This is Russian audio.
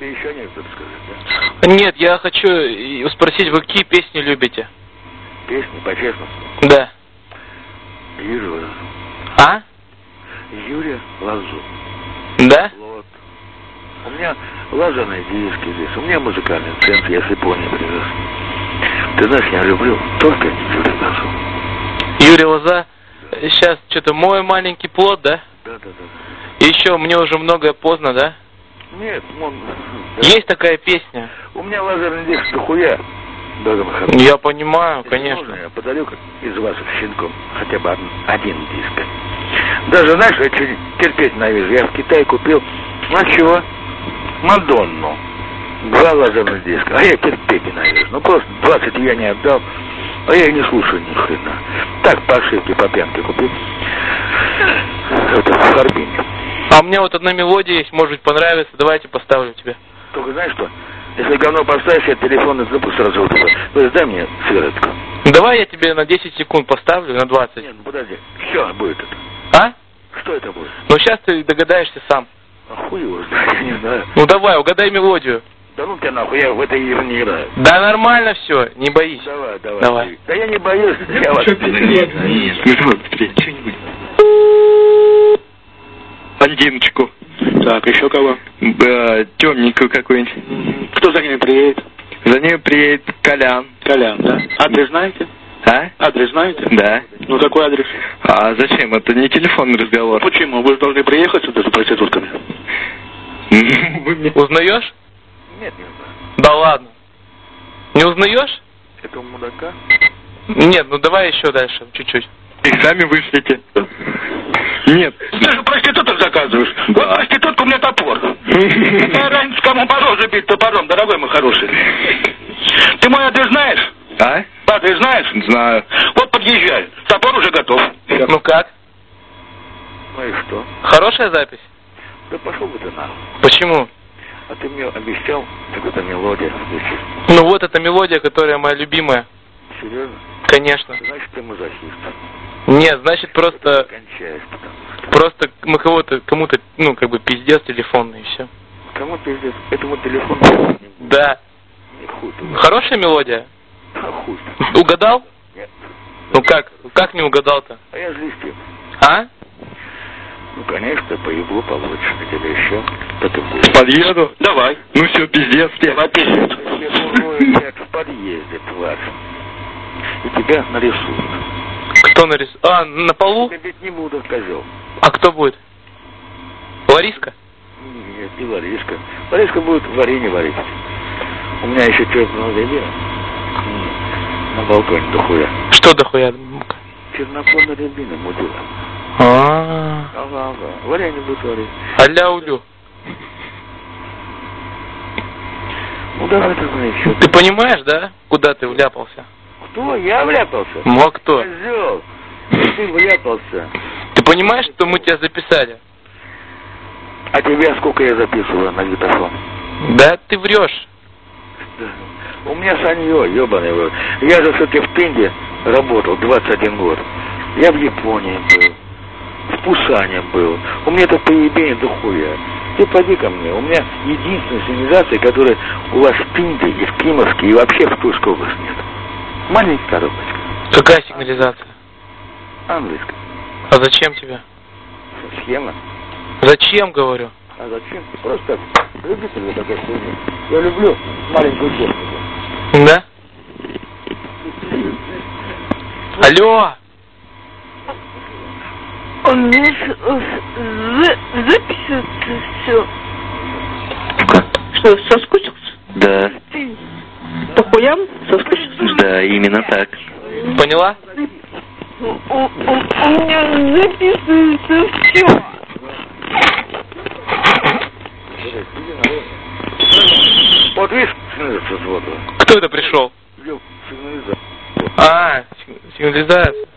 тебе еще анекдот сказать, да? Нет, я хочу спросить, вы какие песни любите? Песни, по-честному? Да. Юрия Лозу. А? Юрия Лозу. Да? Вот. У меня лазерные диски здесь, у меня музыкальный центр, я с Японии привез. Ты знаешь, я люблю только Юрия Лозу. Юрий Лоза? Сейчас что-то «Мой маленький плод», да? Да. И еще «Мне уже многое поздно», да? Нет, он... Есть такая песня. У меня лазерный диск дохуя. Я понимаю, если конечно. нужно, я подарю из вас щенком хотя бы один диск. Даже, знаешь, я терпеть ненавижу. Я в Китае купил, чего? Мадонну. 2 лазерных диска. А я терпеть ненавижу. Ну просто 20 я не отдал. А я и не слушаю ни хрена. Так, по ошибке, по пьянке купил. Это в Харбине. А у меня вот одна мелодия есть, может быть, понравится. Давайте поставлю тебе. Только знаешь что? Если говно поставишь, я телефонный трубку сразу выпущу. То есть дай мне сигаретку. Давай я тебе на 10 секунд поставлю, на 20. Нет, ну подожди. Что будет это? А? Что это будет? Ну сейчас ты догадаешься сам. А хуй его знает, я не знаю. Ну давай, угадай мелодию. Да ну тебя нахуй, я в этой игре не играю. Да нормально все, не боись. Давай. Да я не боюсь, я вас... Что-нибудь. Блондиночку. Так, еще кого? Темненькую какую-нибудь. Кто за ними приедет? За ней приедет Колян. Колян, да? Адрес знаете? А? Адрес знаете? Да. Ну, какой адрес? А зачем? Это не телефонный разговор. Почему? Вы же должны приехать сюда за проститутками. Узнаешь? Нет, не знаю. Да ладно. Не узнаешь? Это у мудака? Нет, ну давай еще дальше, чуть-чуть. Их сами вышлите. Нет. Ты же проституток заказываешь. Вот проститутка у меня топор. Какая разница, кому мороз забить топором, дорогой мой хороший. Ты мой адрес знаешь? А? Адрес знаешь? Знаю. Вот подъезжай. Топор уже готов. Ну как? Ну и что? Хорошая запись? Да пошел бы ты нахуй. Почему? А ты мне обещал какую-то мелодию включить. Ну вот эта мелодия, которая моя любимая. Серьезно? Конечно. Значит, ты мазохист. Нет, значит просто... Кончаешь, потому что... Просто мы кому-то, ну, как бы пиздец телефонный и все. Кому пиздец? Этому телефону... Да. Не хуй ты. Хорошая мелодия? А хуй. Угадал? Нет. Ну как? Как не угадал-то? А я злистил. А? Ну, конечно, по еблу получишь. А тебе еще потом... Подъеду? Давай. Ну все, пиздец. Давай пиздец. В подъезде, тварь. И тебя нарисуют. Кто нарисует? А, на полу? Я ведь не буду, козел. А кто будет? Лариска? Нет, не Лариска. Лариска будет варенье варить. У меня еще черного рябина. На балконе дохуя. Что дохуя? Черноплодная рябина, мудила. Ага. Варенье будет варить. Аля-улю. Ну давай еще. Ты понимаешь, да, куда ты вляпался? Кто? Я вляпался? Ну а кто? Козел. Ты вляпался. Ты понимаешь, что мы тебя записали? А тебя сколько я записываю на диктофон? Да ты врешь. Да. У меня санье, ебаный в рот. Я же все-таки в Тынде работал 21 год. Я в Японии был. В Пусане был. У меня это поебение дохуя. Ты пойди ко мне. У меня единственная сигнализация, которая у вас в Тынде и в Кимовске и вообще в Тульской области нет. Маленькая коробочка. Какая сигнализация? Английская. А зачем тебе? Схема. Зачем, говорю? А зачем? Просто так. Любитель такой хуйни. Я люблю маленькую технику. Да? Алло! Он мне записывается все. Что, соскучился? Да. Ты по хуям соскучился? Да, именно так. Поняла? У меня записывается все. Вот видишь, сигнализация с воду. Кто это пришел? Сигнализация. А, сигнализация.